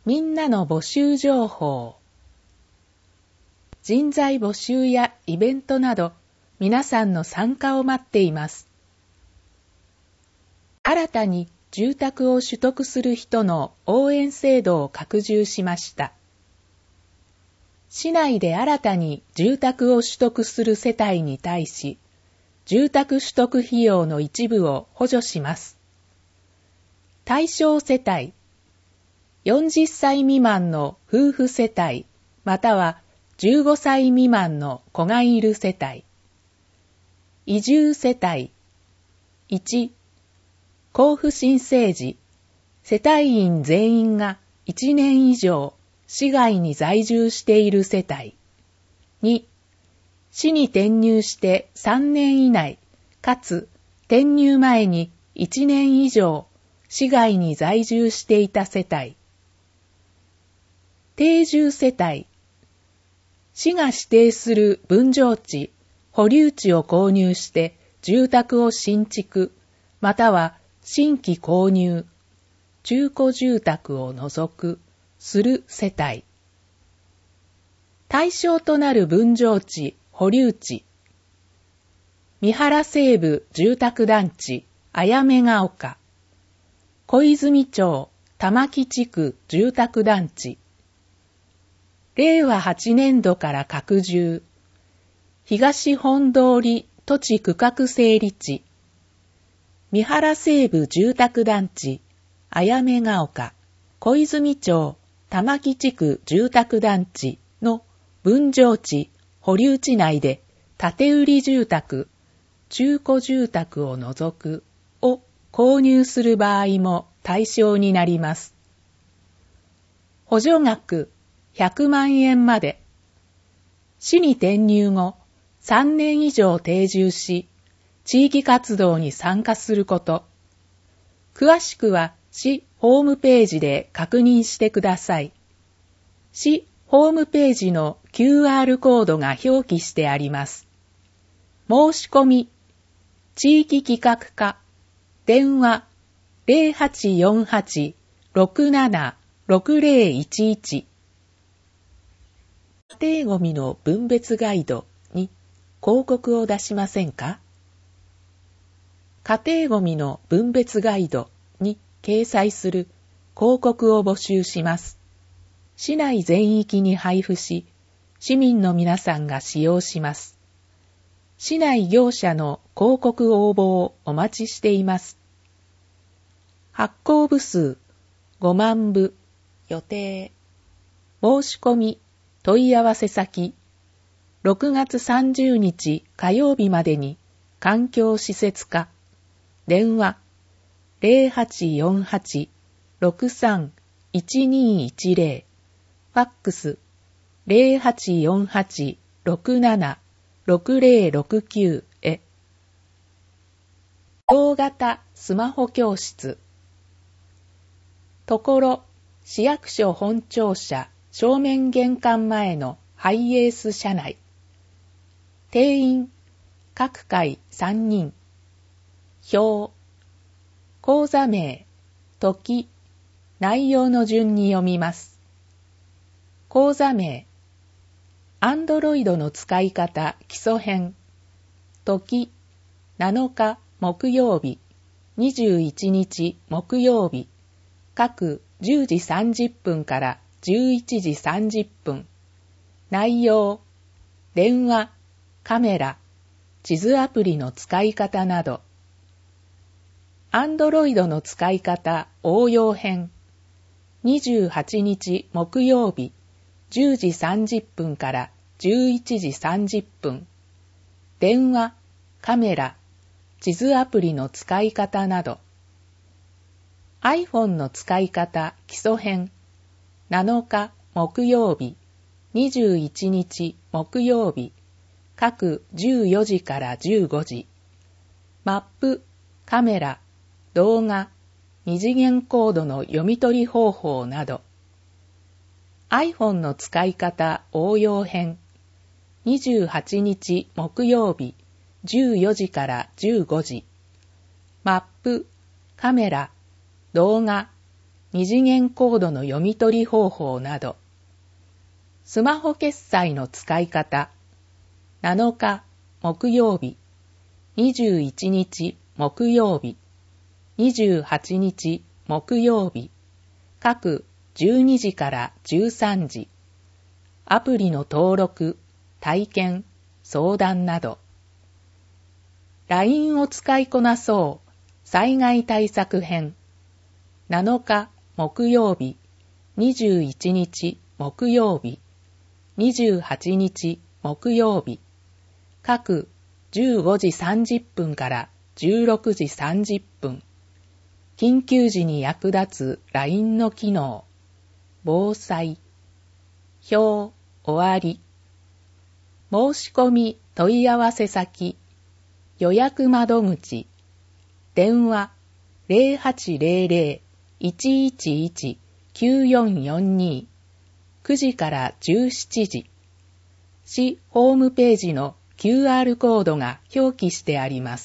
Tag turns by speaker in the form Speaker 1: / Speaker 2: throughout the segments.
Speaker 1: みんなの募集情報。人材募集やイベントなど、皆さんの参加を待っています。新たに住宅を取得する人の応援制度を拡充しました。市内で新たに住宅を取得する世帯に対し、住宅取得費用の一部を補助します。対象世帯、40歳未満の夫婦世帯、または15歳未満の子がいる世帯。移住世帯、1、交付申請時、世帯員全員が1年以上、市外に在住している世帯。2、市に転入して3年以内、かつ転入前に1年以上、市外に在住していた世帯。定住世帯。市が指定する分譲地、保留地を購入して住宅を新築、または新規購入、中古住宅を除く、する世帯。対象となる分譲地、保留地。三原西部住宅団地、綾目が丘。小泉町、玉木地区住宅団地。令和8年度から拡充。東本通り土地区画整理地。三原西部住宅団地、綾目が丘、小泉町、玉木地区住宅団地の分譲地、保留地内で建売住宅、中古住宅を除くを購入する場合も対象になります。補助額100万円まで。市に転入後、3年以上定住し、地域活動に参加すること。詳しくは市ホームページで確認してください。市ホームページの QR コードが表記してあります。申し込み、地域企画課、電話 0848-676011。家庭ごみの分別ガイドに広告を出しませんか？家庭ごみの分別ガイドに掲載する広告を募集します。市内全域に配布し、市民の皆さんが使用します。市内業者の広告応募をお待ちしています。発行部数5万部予定。申し込み問い合わせ先6月30日火曜日までに環境施設課電話 0848-63-1210 ファックス 0848-67-6069 へ。同型スマホ教室。ところ、市役所本庁舎正面玄関前のハイエース車内。定員、各回3人。表、講座名、時、内容の順に読みます。講座名、Android の使い方基礎編。時、7日木曜日、21日木曜日。各10時30分から11時30分。内容、電話、カメラ、地図アプリの使い方など。Android の使い方応用編。28日木曜日、10時30分から11時30分。電話、カメラ、地図アプリの使い方など。iPhone の使い方基礎編。7日木曜日、21日木曜日。各14時から15時。マップ、カメラ、動画、二次元コードの読み取り方法など。iPhone の使い方応用編。28日木曜日、14時から15時。マップ、カメラ、動画、 二次元コードの読み取り方法など、スマホ決済の使い方、7日木曜日、21日木曜日、28日木曜日、各12時から13時、アプリの登録、体験、相談など、LINE を使いこなそう災害対策編、7日木曜日、21日木曜日、28日木曜日、各15時30分から16時30分、緊急時に役立つ LINE の機能、防災、表、終わり、申し込み問い合わせ先、予約窓口、電話 0800-111-9442 9時から17時、市ホームページの QR コードが表記してあります。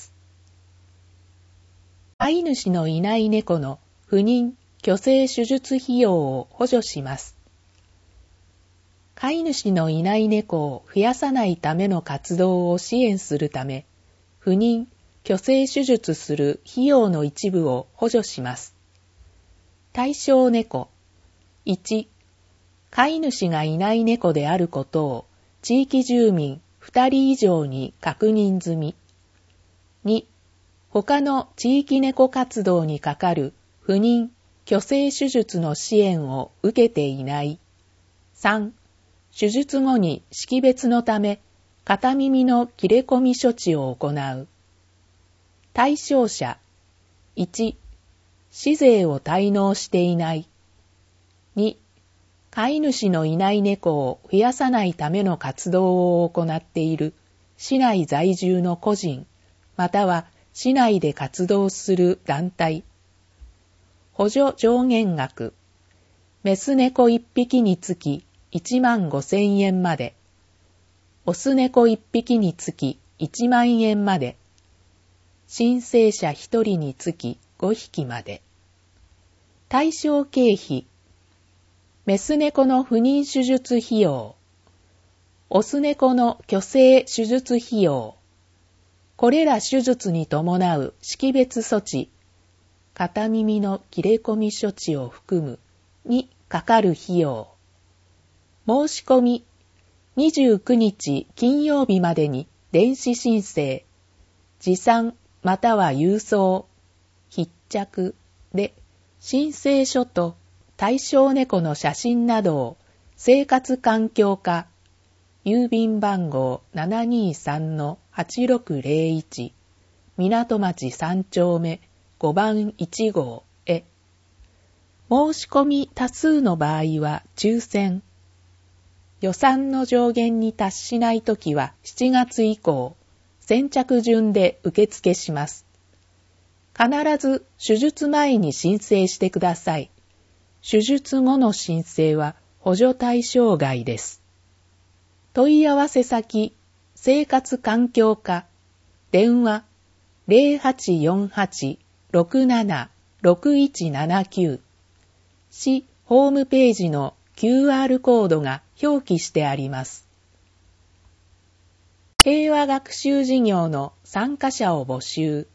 Speaker 1: 飼い主のいない猫の不妊・去勢手術費用を補助します。飼い主のいない猫を増やさないための活動を支援するため、不妊・去勢手術する費用の一部を補助します。対象猫、1、飼い主がいない猫であることを地域住民2人以上に確認済み。2、他の地域猫活動にかかる不妊・去勢手術の支援を受けていない。3、手術後に識別のため片耳の切れ込み処置を行う。対象者、1、市税を滞納していない。2、飼い主のいない猫を増やさないための活動を行っている市内在住の個人、または市内で活動する団体。補助上限額、メス猫1匹につき15,000円まで、オス猫1匹につき1万円まで、申請者1人につき5匹まで。対象経費、メス猫の不妊手術費用、オス猫の去勢手術費用、これら手術に伴う識別措置、片耳の切れ込み処置を含むにかかる費用。申し込み、29日金曜日までに電子申請、持参または郵送、必着で申請書と対象猫の写真などを生活環境課、郵便番号 723-8601 港町3丁目5番1号へ。申し込み多数の場合は抽選。予算の上限に達しないときは7月以降、先着順で受付します。必ず手術前に申請してください。手術後の申請は補助対象外です。問い合わせ先、生活環境課、電話 0848-67-6179、市ホームページの QR コードが表記してあります。平和学習事業の参加者を募集。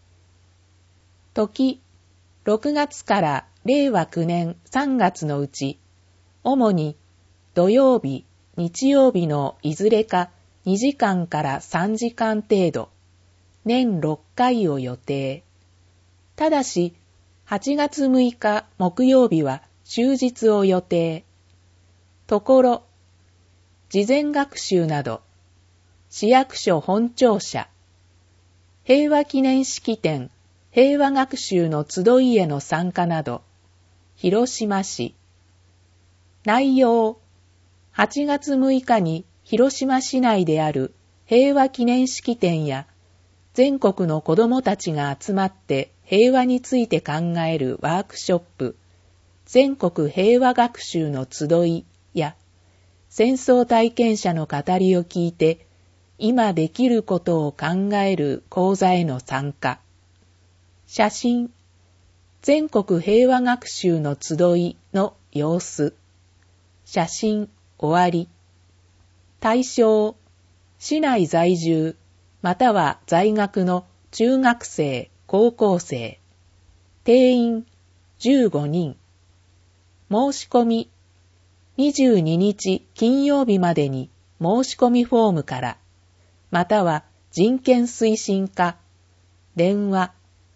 Speaker 1: 時、6月から令和9年3月のうち、主に土曜日、日曜日のいずれか2時間から3時間程度、年6回を予定。ただし、8月6日木曜日は終日を予定。ところ、事前学習など、市役所本庁舎、平和記念式典、平和学習の集いへの参加など、広島市。内容、8月6日に広島市内である平和記念式典や、全国の子どもたちが集まって平和について考えるワークショップ、全国平和学習の集いや、戦争体験者の語りを聞いて、今できることを考える講座への参加。写真、 全国平和学習の集いの様子。写真終わり。対象、市内在住、または在学の中学生、高校生。定員15人。申し込み、22日金曜日までに申し込みフォームから、または人権推進課、電話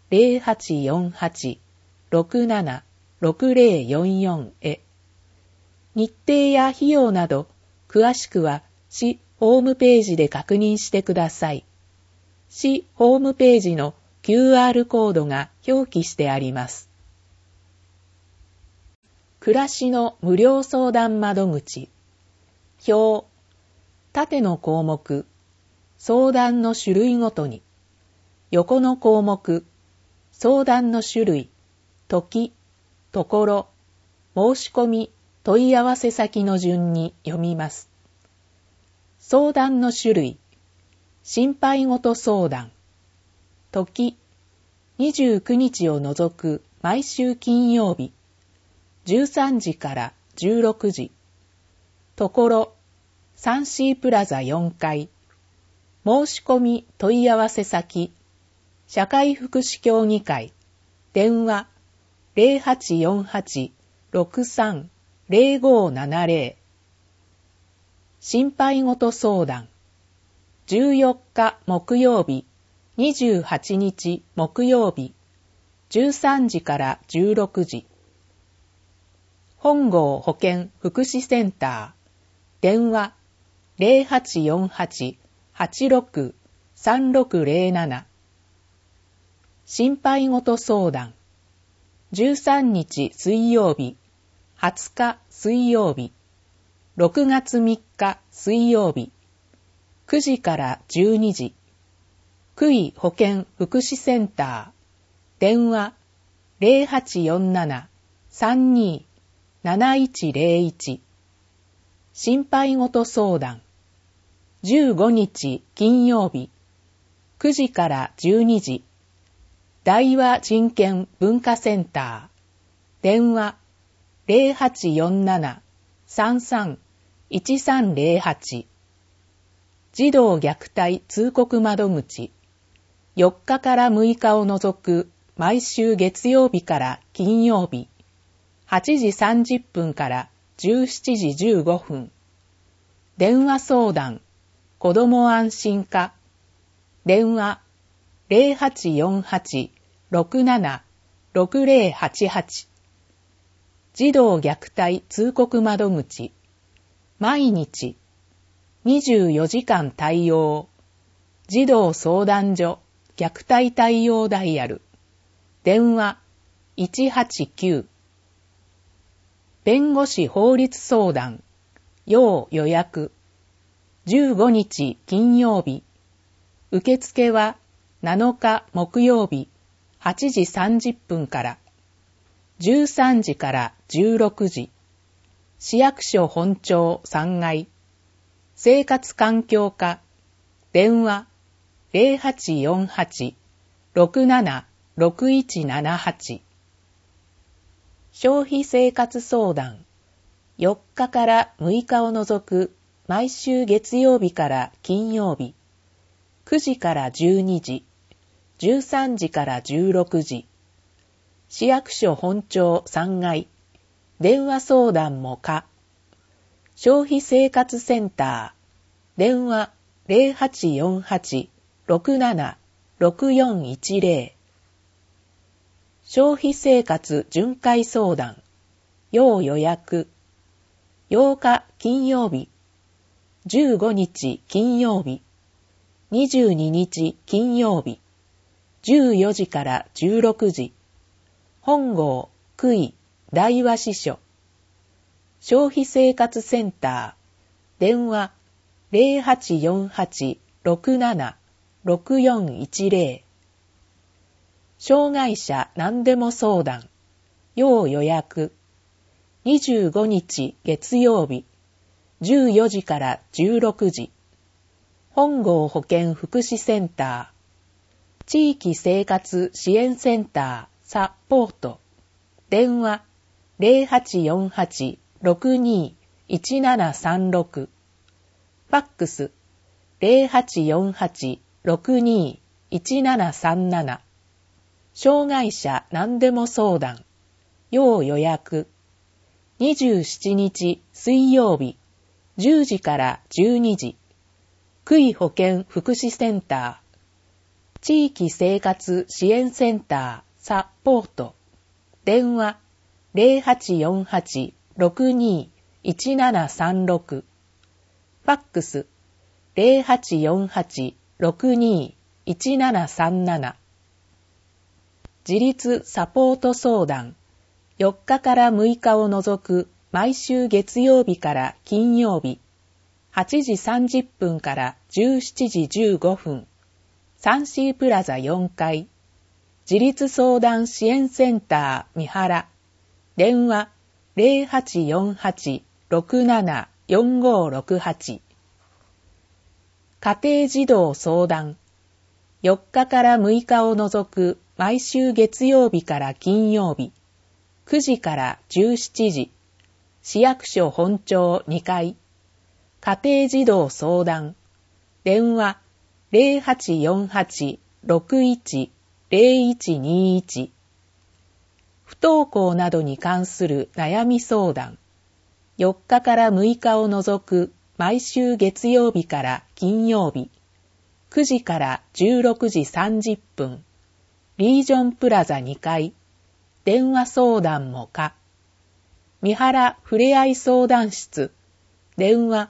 Speaker 1: 0848-676044 へ。日程や費用など、詳しくは市ホームページで確認してください。市ホームページの QR コードが表記してあります。暮らしの無料相談窓口。表。縦の項目。相談の種類ごとに。横の項目。相談の種類。時、ところ、申し込み、問い合わせ先の順に読みます。相談の種類。心配事相談。時、29日を除く毎週金曜日。13時から16時。ところ、3C プラザ4階。申し込み問い合わせ先。社会福祉協議会。電話 0848-63-0570。心配事相談。14日木曜日、28日木曜日、13時から16時。本郷保健福祉センター。電話 0848-86-3607。心配事相談。13日水曜日、20日水曜日、6月3日水曜日、9時から12時。区医保健福祉センター。電話 0847-32-7101。心配事相談。15日金曜日、9時から12時。大和人権文化センター。電話 0847-33-1308。児童虐待通告窓口。4日から6日を除く毎週月曜日から金曜日。8時30分から17時15分。電話相談。子ども安心課。電話 0848-67-6088。児童虐待通告窓口。毎日。24時間対応。児童相談所虐待対応ダイヤル。電話189。弁護士法律相談。要予約。15日金曜日。受付は7日木曜日8時30分から13時から16時。市役所本庁3階。生活環境課。電話 0848-67-6178。消費生活相談。4日から6日を除く毎週月曜日から金曜日。9時から12時。13時から16時。市役所本庁3階。電話相談も可。消費生活センター。電話 0848-67-6410。消費生活巡回相談。要予約。8日金曜日。15日金曜日。22日金曜日。14時から16時。本郷区医大和支所。消費生活センター。電話 0848-67-6410。障害者何でも相談。要予約。25日月曜日。14時から16時。本郷保健福祉センター。地域生活支援センターサポート。電話 0848-621736。ファックス 0848-621737。障害者何でも相談。要予約。27日水曜日10時から12時。区医保健福祉センター。地域生活支援センターサポート。電話 0848-621736。ファックス 0848-621737。自立サポート相談。4日から6日を除く毎週月曜日から金曜日。8時30分から17時15分。サンシープラザ4階。自立相談支援センター三原。電話 0848-674568。家庭児童相談。4日から6日を除く毎週月曜日から金曜日。9時から17時。市役所本庁2階。家庭児童相談。電話 0848-610121。不登校などに関する悩み相談。4日から6日を除く毎週月曜日から金曜日。9時から16時30分。リージョンプラザ2階。電話相談も可。三原ふれあい相談室。電話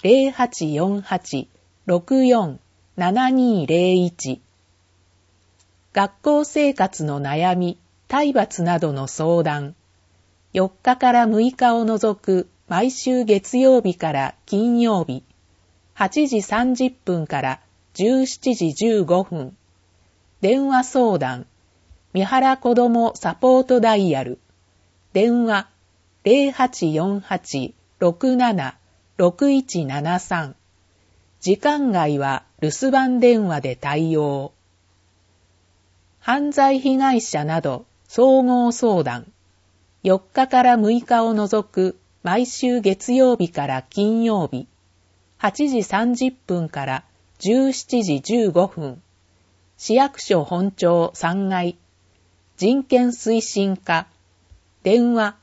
Speaker 1: 0848-647201。学校生活の悩み、体罰などの相談。4日から6日を除く毎週月曜日から金曜日。8時30分から17時15分。電話相談。三原子どもサポートダイヤル。電話 0848-676173。時間外は留守番電話で対応。犯罪被害者など総合相談。4日から6日を除く毎週月曜日から金曜日。8時30分から17時15分。市役所本庁3階。人権推進課。電話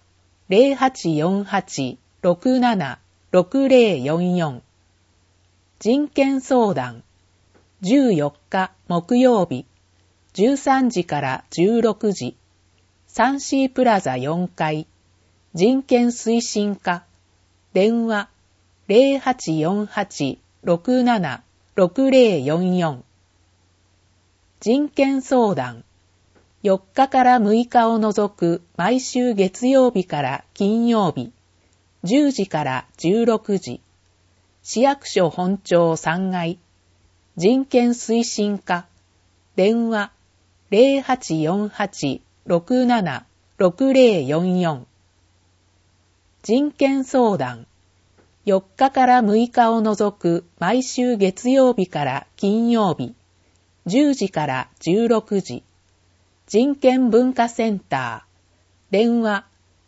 Speaker 1: 0848-676044。人権相談。14日木曜日。13時から16時。サンシープラザ4階。人権推進課。電話 0848-676044。人権相談。4日から6日を除く毎週月曜日から金曜日。10時から16時。市役所本庁3階。人権推進課。電話 0848-676044。人権相談。4日から6日を除く毎週月曜日から金曜日。10時から16時。人権文化センター。電話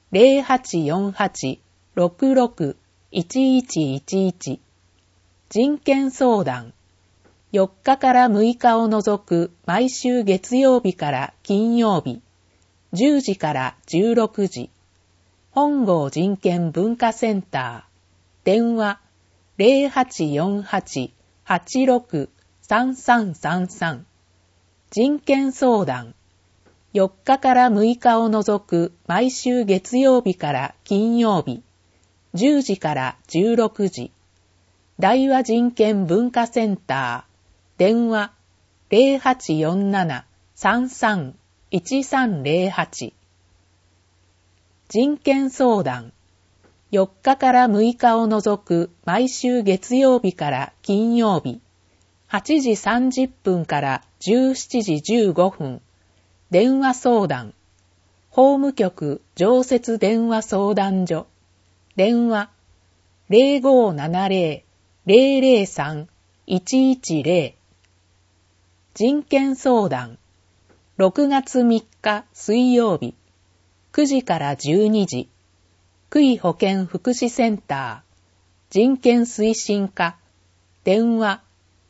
Speaker 1: 0848-661111。人権相談。4日から6日を除く毎週月曜日から金曜日。10時から16時。本郷人権文化センター。電話 0848-863333。人権相談。4日から6日を除く毎週月曜日から金曜日。10時から16時。大和人権文化センター。電話 0847-33-1308。人権相談。4日から6日を除く毎週月曜日から金曜日。8時30分から17時15分。電話相談。法務局常設電話相談所。電話 0570-003-110。人権相談。 6月3日水曜日、9時から12時、区域保健福祉センター、人権推進課、電話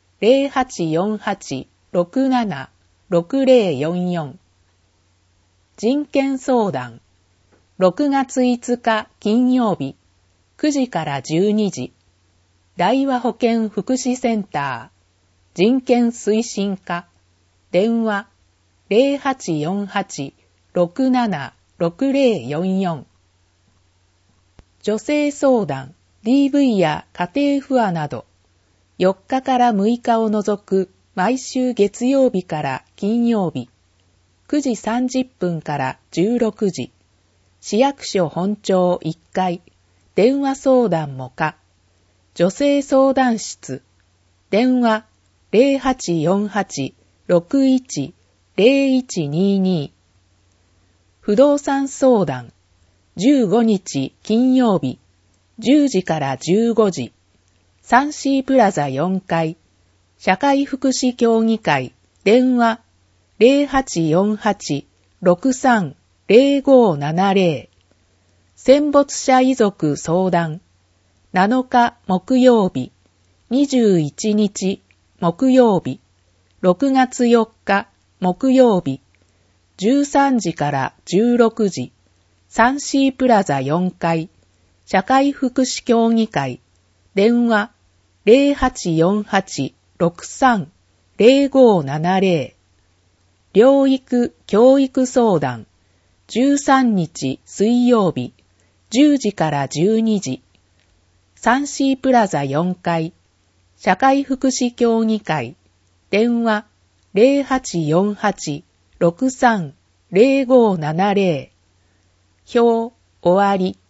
Speaker 1: 0848-67-6044。人権相談、6月5日金曜日、9時から12時、大和保健福祉センター、人権推進課、電話 0848-67-6044。女性相談、DV や家庭不和など、4日から6日を除く毎週月曜日から金曜日、9時30分から16時、市役所本庁1階、電話相談も可、女性相談室、電話 0848-61-0122。不動産相談、15日金曜日、10時から15時、サンシープラザ4階、社会福祉協議会、電話 0848-63-0570。戦没者遺族相談、7日木曜日、21日木曜日、6月4日木曜日、13時から16時、サンシープラザ4階、社会福祉協議会、電話 0848-63-0570。療育教育相談、13日水曜日、10時から12時、サンシープラザ4階、社会福祉協議会、電話 0848-63-0570。表終わり。